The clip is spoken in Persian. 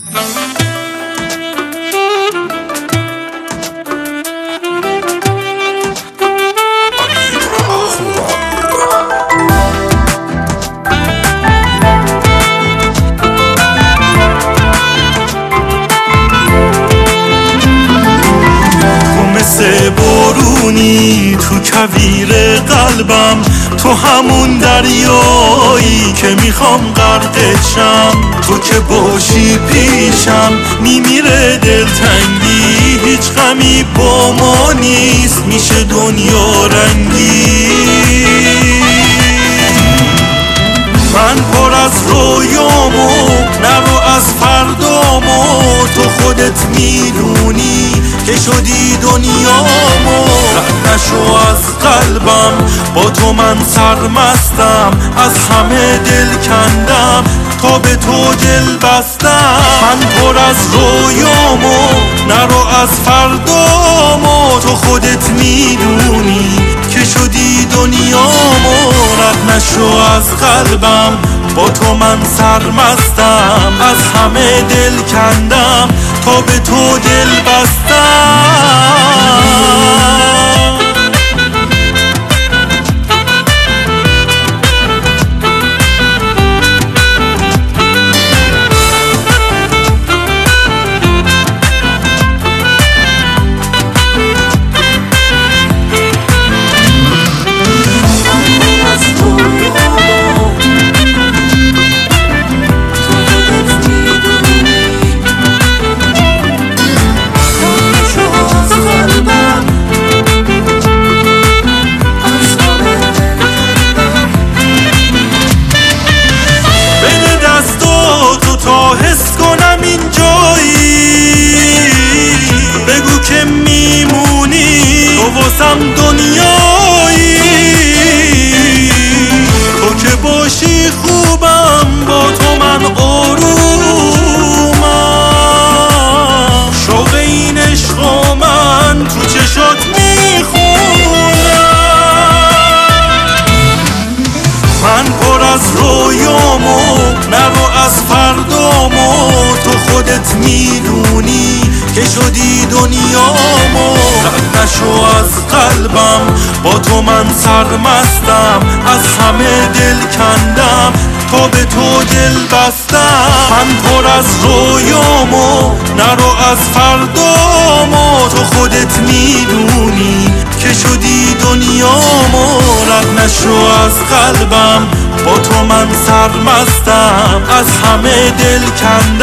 بارونی تو کویر قلبم، تو همون دریایی که میخوام غرقت شم. تو که باشی پیشم میمیره دلتنگی، هیچ غمی با ما نیست، میشه دنیا رنگی. من پر از رویامو نرو از فردامو، تو خودت میدونی که شدی دنیامو. رد نشو از قلبم، با تو من سرمستم، از همه دل کندم تا به تو دل بستم. من پر از رویامو نرو از فردامو، تو خودت میدونی که شدی دنیامو. رد نشو از قلبم، با تو من سرمستم، از همه دل کندم تا به تو دل بستم. دنیایی تو که باشی خوبم، با تو من آرومم. شوق این عشق و من تو چشات میخونم. من پر از رویامو نرو از فردامو، تو خودت میدونی که شدی دنیامو. رد نشو از قلبم، با تو من سرمستم، از همه دل کندم تا به تو دل بستم. من پر از رویامو نرو از فردامو، تو خودت میدونی که شدی دنیامو. رد نشو از قلبم، با تو من سرمستم، از همه دل کندم